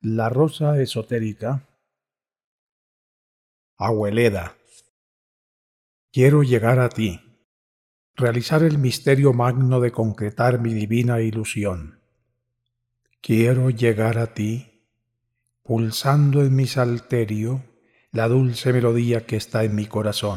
La rosa esotérica. Abueleda. Quiero llegar a ti, realizar el misterio magno de concretar mi divina ilusión. Quiero llegar a ti, pulsando en mi salterio la dulce melodía que está en mi corazón.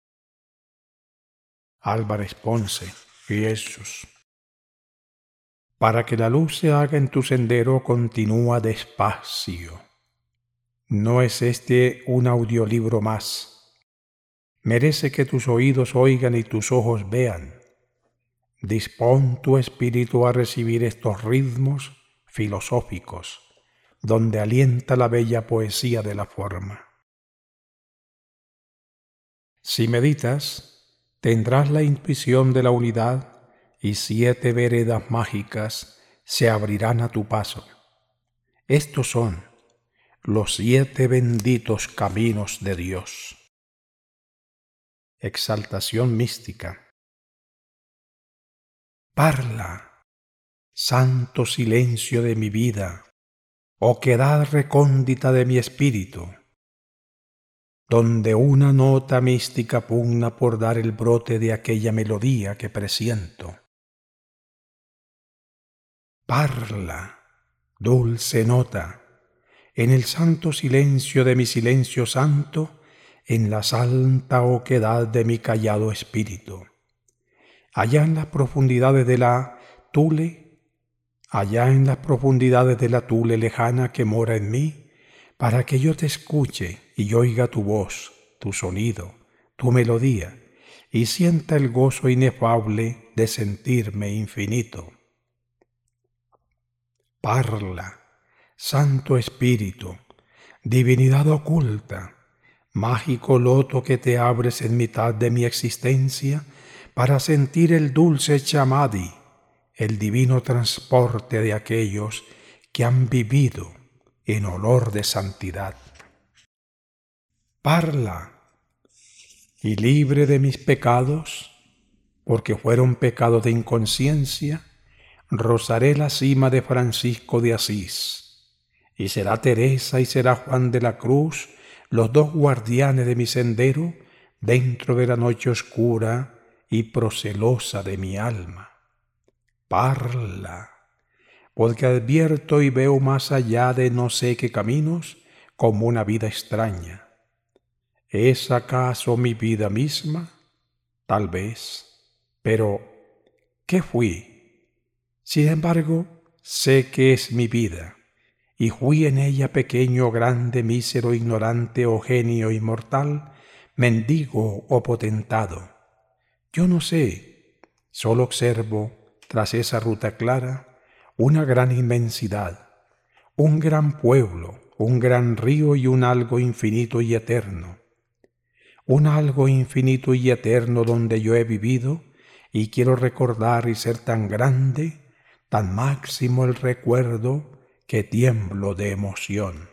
Álvarez Ponce, Jesús. Para que la luz se haga en tu sendero, continúa despacio. No es este un audiolibro más. Merece que tus oídos oigan y tus ojos vean. Dispón tu espíritu a recibir estos ritmos filosóficos, donde alienta la bella poesía de la forma. Si meditas, tendrás la intuición de la unidad y 7 veredas mágicas se abrirán a tu paso. Estos son los 7 benditos caminos de Dios. Exaltación mística. Parla, santo silencio de mi vida, oquedad recóndita de mi espíritu, donde una nota mística pugna por dar el brote de aquella melodía que presiento. Parla, dulce nota, en el santo silencio de mi silencio santo, en la santa oquedad de mi callado espíritu. Allá en las profundidades de la Tule, lejana que mora en mí, para que yo te escuche y oiga tu voz, tu sonido, tu melodía, y sienta el gozo inefable de sentirme infinito. Parla, Santo Espíritu, divinidad oculta, mágico loto que te abres en mitad de mi existencia para sentir el dulce chamadhi, el divino transporte de aquellos que han vivido en olor de santidad. Parla, y libre de mis pecados, porque fueron pecados de inconsciencia, rozaré la cima de Francisco de Asís, y será Teresa y será Juan de la Cruz los 2 guardianes de mi sendero dentro de la noche oscura y procelosa de mi alma. Parla, porque advierto y veo más allá de no sé qué caminos como una vida extraña. ¿Es acaso mi vida misma? Tal vez. Pero, ¿qué fui? Sin embargo, sé que es mi vida, y fui en ella pequeño, grande, mísero, ignorante o genio inmortal, mendigo o potentado. Yo no sé, solo observo, tras esa ruta clara, una gran inmensidad, un gran pueblo, un gran río y un algo infinito y eterno. Un algo infinito y eterno donde yo he vivido y quiero recordar y ser tan grande, tan máximo el recuerdo que tiemblo de emoción.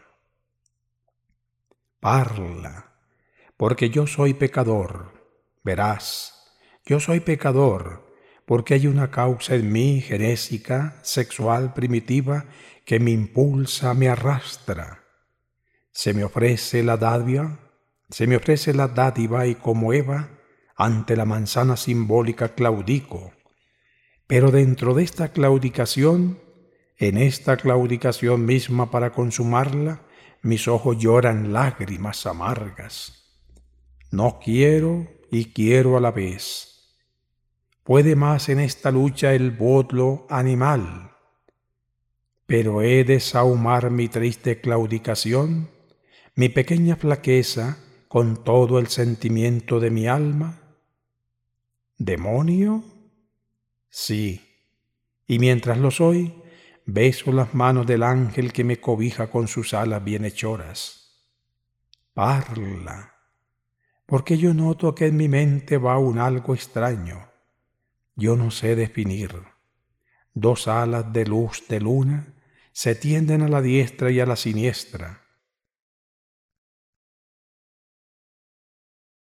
Parla, porque yo soy pecador, verás, yo soy pecador, porque hay una causa en mí genésica, sexual, primitiva, que me impulsa, me arrastra. Se me ofrece la dádiva y como Eva, ante la manzana simbólica claudico. Pero dentro de esta claudicación, en esta claudicación misma para consumarla, mis ojos lloran lágrimas amargas. No quiero y quiero a la vez. Puede más en esta lucha el bodlo animal. Pero he de sahumar mi triste claudicación, mi pequeña flaqueza, con todo el sentimiento de mi alma. ¿Demonio? Sí. Y mientras lo soy, beso las manos del ángel que me cobija con sus alas bienhechoras. Parla, porque yo noto que en mi mente va un algo extraño. Yo no sé definir. 2 alas de luz de luna se tienden a la diestra y a la siniestra.